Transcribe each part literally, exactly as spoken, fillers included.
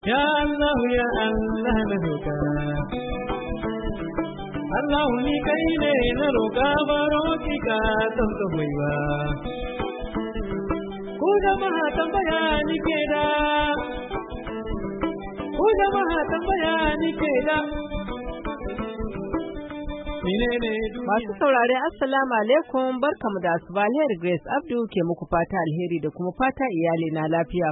Ya Allah ya Allah na roƙa Allah ni kai ne na roƙa baro ki ka don ka hoyi ba ku jama'a tambaya ni ke da ku jama'a tambaya ni ke da Masu saurare Assalamu alaikum barkamu da asuba alheri Grace Abdu ke muku fata alheri da kuma fata iyali na lafiya.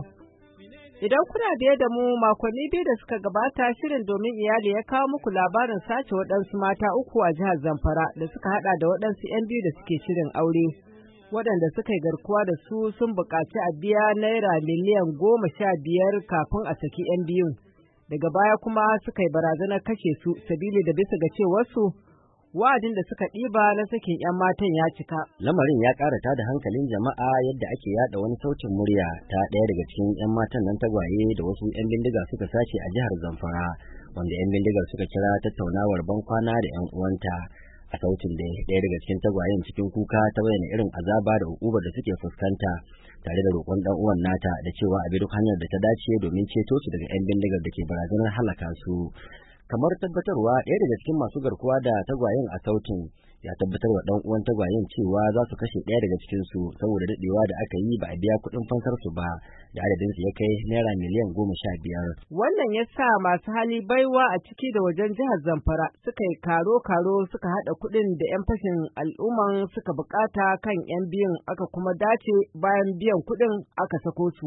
Idan kuna biye da mu makonni biyu da suka gabata shirin domin iyali ya kawo muku labarin sace waɗansu mata uku a jihar Zamfara da suka hada da waɗansu 'yan biyu da suke shirin aure. Waɗanda suka yi garkuwa da su sun buƙaci a biya naira miliyan goma sha biyar kafin a saki 'yan biyun. Daga baya kuma suka yi barazanar kashe su sabili da bisa ga cewarsu wa'adin da suka ɗiba na sakin 'yan matan ya cika. Lamarin ya ƙara da hankalin jama'a yadda ake yada wani sautin murya ta ɗaya daga cikin 'yan matan nan tagwaye da wasu 'yan bindiga suka sace a jihar Zamfara, wanda 'yan bindigar suka kira tattaunawar bankwana da 'yan uwanta. A sautin da ɗaya daga cikin tagwayen cikin kuka ta bayyana irin azaba da hukumar da suke fuskanta, tare da roƙon ɗan uwan nata da cewa a bi duk hanyar da ta dace domin ceto su daga 'yan bindigar da ke barazanar halaka su. Kamar tabbatarwa ɗaya daga cikin masu garkuwa da tagwayen a sautin ya tabbatar wa ɗan uwan tagwayen cewa za su kashe ɗaya daga cikin su saboda daɗewa da aka yi ba a biya kuɗin fansar su ba da adadin su ya kai naira miliyan goma sha biyar. Wannan ya sa masu hali baiwa a ciki da wajen jihar Zamfara suka yi karo-karo suka haɗa kuɗin da 'yan fashin al'umman suka bukata kan 'yan biyun aka kuma dace bayan biyan kuɗin aka sako su.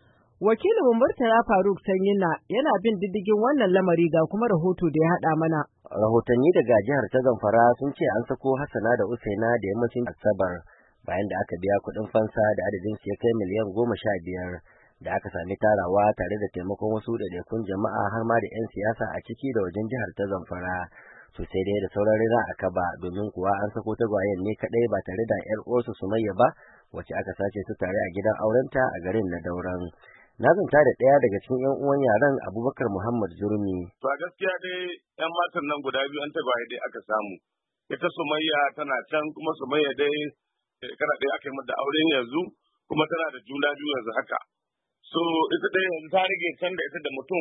Wakilin Murtala Faruk Sanyina yana bin diddigin wannan lamari ga kuma rahoto da ya haɗa mana. Rahotanni daga jihar ta Zamfara sun ce an sako Hassana da Usaina da yammacin Asabar bayan da aka biya kuɗin fansa da adadin su ya kai miliyan goma sha biyar da aka sami tarawa tare da taimakon wasu ɗaiɗaikun jama'a har ma da 'yan siyasa a ciki da wajen jihar ta Zamfara. To sai dai da sauran rina a kaba domin kuwa an sako tagwayen ne kaɗai ba tare da 'yar uwarsu Sumayya ba wacce aka sace su tare a gidan aurenta a garin na Dauran. Na zanta da ɗaya daga cikin 'yan uwan yaran Abubakar Muhammad Zurmi. To a gaskiya dai 'yan matan nan guda biyu an tagwaye dai aka samu. Ita Sumayya tana can kuma Sumayya dai shekara ɗaya aka yi mata auren yanzu kuma tana da juna biyu yanzu haka. So ita dai yanzu ta rage can da ita da mutum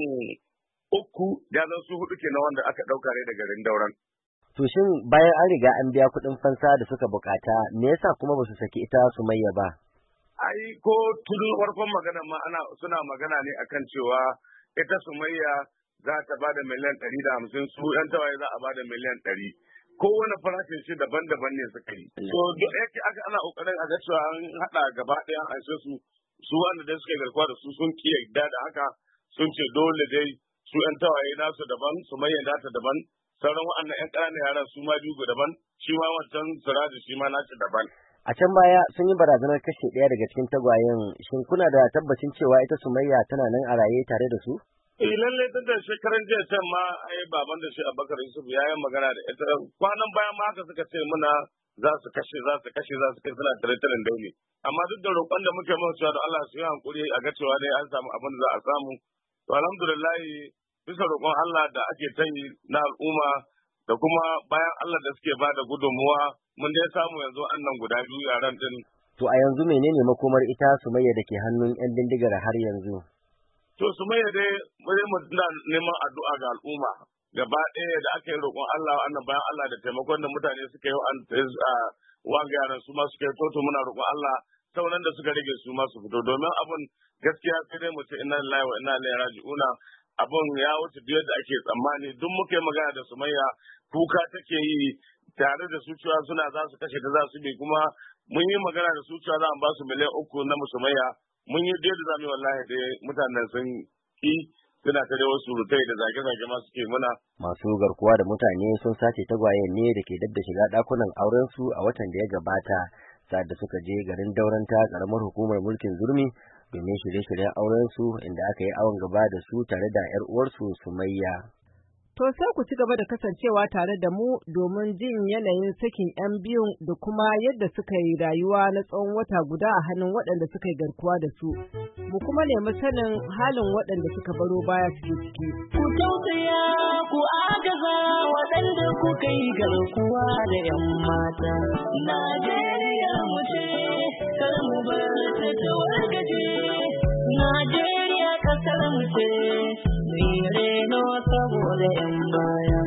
uku ya zan su hudu kenan wanda aka ɗauka ne daga garin Dauran. To shin bayan an riga an biya kuɗin fansa da suka bukata me yasa kuma ba su saki ita Sumayya ba? Ai ko tun farkon magana ma ana suna magana ne akan cewa ita Sumayya za ta ba da miliyan ɗari da hamsin su ɗan tawaye za a ba da miliyan ɗari. Kowane farashin shi daban-daban ne suka yi. So duk yake aka ana ƙoƙarin a ga cewa an haɗa gaba ɗaya an anshe su su wanda dai suka garkuwa da su sun ki yarda da haka sun ce dole dai su ɗan tawaye nasu daban Sumayya nata daban sauran waɗannan ƴan ƙananan yaran su ma biyu daban shi ma wancan siraju shi ma nashi daban. A can baya sun yi barazanar kashe ɗaya daga cikin tagwayen, shin kuna da tabbacin cewa ita Sumayya tana nan a raye tare da su? Eh lalle tun da shekaran jiya can ma ai baban da shi Abubakar Yusuf ya yi magana da ita kwanan bayan ma haka suka ce muna za su kashe za su kashe za su kai suna tare tare daune. Amma duk da roƙon da muke musu cewa da Allah su yi hankuri a ga cewa dai an samu abin da za a samu. To alhamdulillah bisa roƙon Allah da ake tanyi na al'umma da kuma bayan Allah da suke ba da gudunmuwa mun dai samu yanzu annan guda biyu yaran din. To a yanzu menene makomar ita Sumayya da ke hannun 'yan bindigar har yanzu? To Sumayya dai mun mu neman addu'a ga al'umma gaba ɗaya da aka yi roƙon Allah annan bayan Allah da taimakon da mutane suka yi an wanga yaran su ma suka yi toto muna roƙon Allah sauran da suka rage su ma su fito domin abun gaskiya sai dai mu ce inna lillahi wa inna ilaihi raji'una abun ya wuce biyar da ake tsammani duk muka yi magana da Sumayya kuka take yi tare da su cewa suna za su kashe ta za su bi kuma mun yi magana da su cewa za a ba su miliyan uku na Sumayya mun yi da za mu yi wallahi dai mutanen sun ki suna ta dai wasu rutai da zage-zage ma suke muna. Masu garkuwa da mutane sun sace tagwaye ne da ke dab da shiga ɗakunan auren su a watan da ya gabata sa'ad da suka je garin Dauranta ƙaramar hukumar mulkin Zurmi domin shirye-shiryen auren su inda aka yi awon gaba da su tare da 'yar uwarsu Sumayya. To sai ku ci gaba da kasancewa tare da mu domin jin yanayin sakin 'yan biyun da kuma yadda suka yi rayuwa na tsawon wata guda a hannun waɗanda suka yi garkuwa da su. Mu kuma nemi sanin halin waɗanda suka baro baya su ciki. Ku tausaya ku agaza waɗanda kuka yi garkuwa da 'yan mata. Najeriya mu ce, kar mu bar ta ta wargaje. Najeriya kasar mu ce, mai reno saboda ‘yan baya.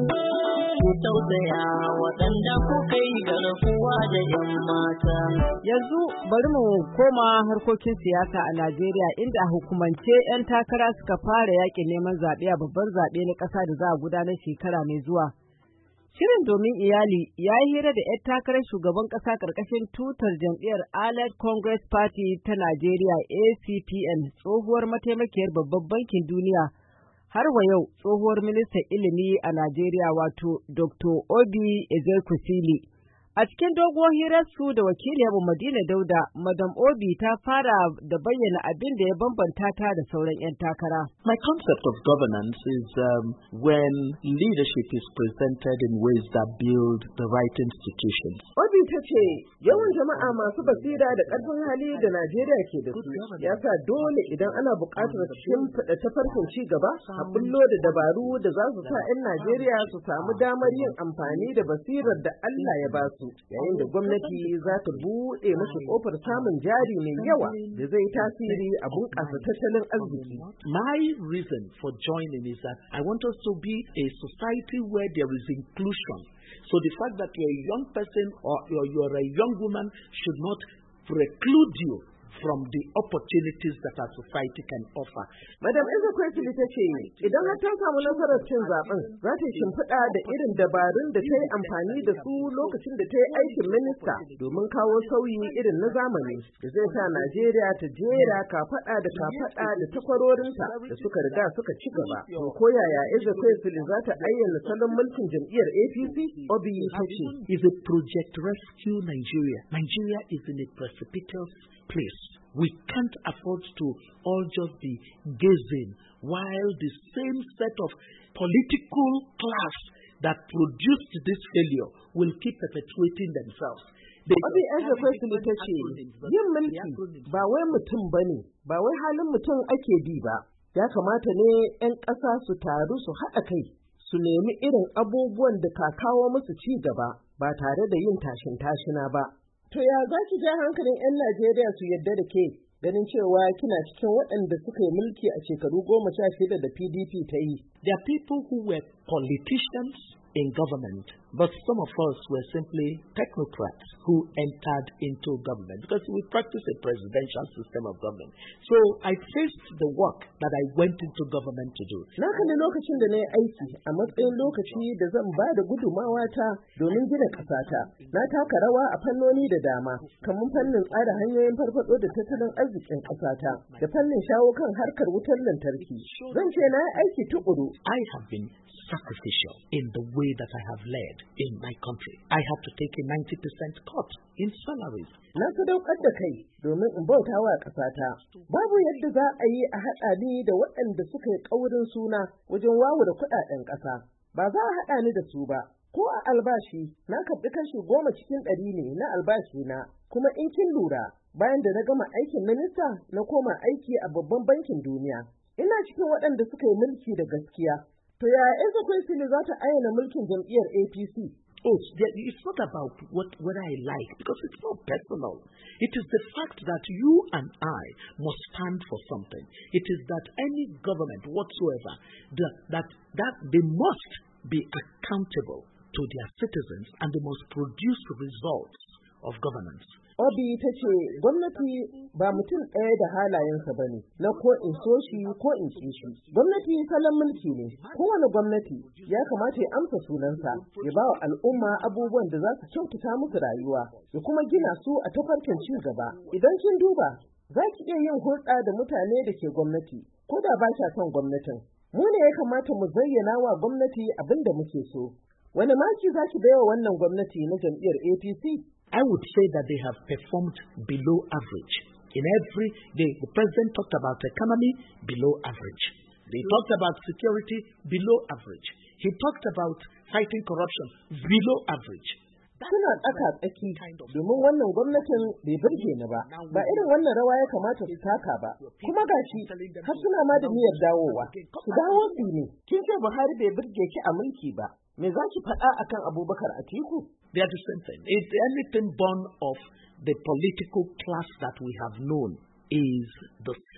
Ku tausaya waɗanda kuka yi garkuwa da ‘yan mata. Yanzu bari mu koma harkokin siyasa a Najeriya inda a hukumance ‘yan takara suka fara yaƙin neman zaɓe a babban zaɓe na ƙasa da za a gudanar shekara mai zuwa. Shirin domin iyali ya yi hira da ‘yar takarar shugaban ƙasa ƙarƙashin tutar jam'iyyar Allied Congress Party ta Najeriya A C P N tsohuwar mataimakiyar babban bankin duniya har wa yau tsohuwar ministan ilimi a Najeriya wato Doctor Obi Ezekwesili. A cikin doguwar hirarsu da wakiliyarmu Madina Dauda, Madam Obi ta fara da bayyana abin da ya bambanta ta da sauran 'yan takara. My concept of governance is um, when leadership is presented in ways that build the right institutions. Obi ta ce, yawan jama'a masu basira da ƙarfin hali da Najeriya ke da su, ya sa dole idan ana buƙatar shimfiɗa tafarkin ci gaba, a bullo da dabaru da za su sa 'yan Najeriya su samu damar yin amfani da basirar da Allah ya ba su. Yayin da gwamnati za ta buɗe musu ƙofar samun jari mai yawa da zai tasiri a bunƙasa tattalin arziki. My reason for joining is that I want us to be a society where there is inclusion. So the fact that you're a young person or you're, you're a young woman should not preclude you from the opportunities that our society can offer. Madam Ezekwesili ta ce, idan har ta samu nasarar cin zaben, za ta shimfiɗa da irin dabarun da ta yi amfani da su lokacin da ta yi aikin minista domin kawo sauyi irin na zamani da zai sa Najeriya ta jera kafaɗa da kafaɗa da takwarorinta da suka riga suka ci gaba. To ko yaya Ezekwesili za ta ayyana salon mulkin jam'iyyar A P C? Obi ta ce, is a project rescue Nigeria. Nigeria is in a precipitous place. We can't afford to all just be gazing while the same set of political class that produced this failure will keep perpetuating themselves. Obi Ezekwesili ta ce, yin mulki ba wai mutum ba ne, ba wai halin mutum ake bi ba. Ya kamata ne 'yan ƙasa su taru su haɗa kai, su nemi irin abubuwan da ka kawo musu ci gaba ba tare da yin tashin tashina ba. To ya za ki ja hankalin 'yan Najeriya su yadda da ke ganin cewa kina cikin waɗanda suka yi mulki a shekaru goma sha shida da P D P ta yi? There are people who were politicians in government, but some of us were simply technocrats who entered into government because we practice a presidential system of government. So I faced the work that I went into government to do. Na kalli lokacin da na yi aiki a matsayin lokaci da zan ba da gudumawa ta domin gina ƙasata. Na taka rawa a fannoni da dama, kamar fannin tsara hanyoyin farfaɗo da tattalin arzikin ƙasata, da fannin shawo kan harkar wutar lantarki. Zan ce na yi aiki tuƙuru. I have been sacrificial in the way that I have led in my country. I had to take a ninety percent cut in salaries. Na sadaukar da kai domin in bauta wa ƙasata. Babu yadda za a yi a haɗa ni da waɗanda suka yi ƙaurin suna wajen wawura kuɗaɗen ƙasa. Ba za a haɗa ni da su ba. Ko a albashi, na karɓi kashi goma cikin ɗari ne na albashi na. Kuma in kin lura, bayan da na gama aikin minista, na koma aiki a babban bankin duniya. Ina cikin waɗanda suka yi mulki da gaskiya. To yaya Ezekwesili za ta ayyana mulkin jam'iyyar A P C? Oh, it's not about what, what I like, because it's not personal. It is the fact that you and I must stand for something. It is that any government whatsoever, that, that, that they must be accountable to their citizens and they must produce results of governance. Obi ta ce gwamnati ba mutum ɗaya da halayensa ba ne, na ko in so shi ko in ƙi shi. Gwamnati salon mulki ne, kowane gwamnati ya kamata ya amsa sunansa, ya ba wa al'umma abubuwan da za su kyautata musu rayuwa, ya kuma gina su a tafarkin ci gaba. Idan kin duba, za ki iya yin hulɗa da mutane da ke gwamnati, ko da ba kya son gwamnatin. Mu ne ya kamata mu zayyana wa gwamnati abin da muke so. Wani maki za ki baiwa wannan gwamnati na jam'iyyar A P C? I would say that they have performed below average. In every, the, the president talked about economy, below average. They talked about security, below average. He talked about fighting corruption, below average. Suna tsaka tsaki domin wannan gwamnatin bai burge ni ba, ba irin wannan rawa ya kamata su taka ba, kuma gashi har suna ma da niyyar dawowa. Su dawo su ne, kin ce Buhari bai burge ki a mulki ba, me za ki faɗa akan Abubakar Atiku? They are the same thing. It's anything born of the political class that we have known is the same.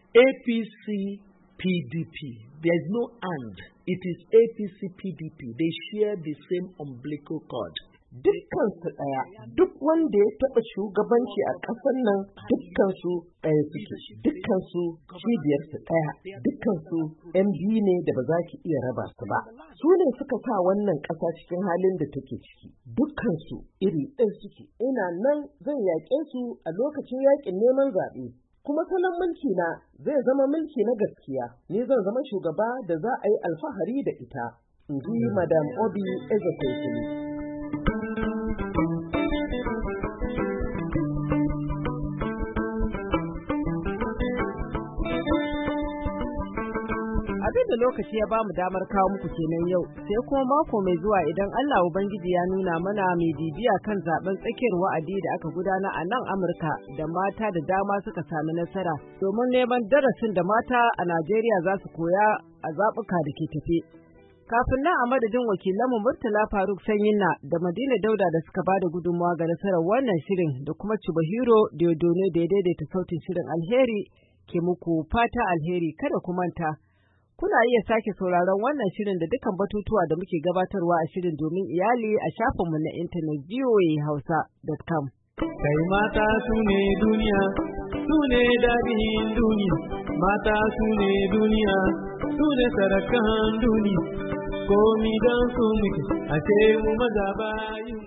A P C P D P. There is no and. It is A P C P D P. They share the same umbilical cord. Dukkansu ɗaya, duk wanda ya taɓa shugabanci a ƙasar nan dukkansu ɗaya suke, dukkansu cibiyarsu ɗaya, dukkansu ‘yan biyu ne da ba za ki iya raba su ba. Su ne suka sa wannan ƙasa cikin halin da take ciki, dukkansu iri ɗaya suke. Ina nan zan yaƙe su a lokacin yaƙin neman zaɓe. Kuma salon mulki na zai zama mulki na gaskiya, ni zan zama shugaba da za a yi alfahari da ita, in ji Madam Obi Ezekwesili. Abin da lokaci ya bamu damar kawo muku kenan yau, sai kuma mako mai zuwa idan Allah Ubangiji ya nuna mana mai bibiya kan zaben tsakiyar wa'adi da aka gudana a nan Amurka da mata da dama suka sami nasara domin neman darasin da mata a Najeriya za su koya a zaɓuka da ke tafe. Kafin nan a madadin wakilanmu Murtala Faruk Sanyinna da Madina Dauda da suka bada gudunmawa ga nasarar wannan shirin da kuma Chubahiro Diodone da ya daidaita sautin shirin alheri ke muku fata alheri kada ku manta. Kuna iya sake sauraron wannan shirin da dukkan batutuwa da muke gabatarwa a shirin domin iyali a shafinmu na intanet v o a hausa dot com. Kai mata su ne duniya, su ne daɗin duniya, mata su ne duniya, su ne sarakan duniya, komi don su muke, a ce mu maza bayi.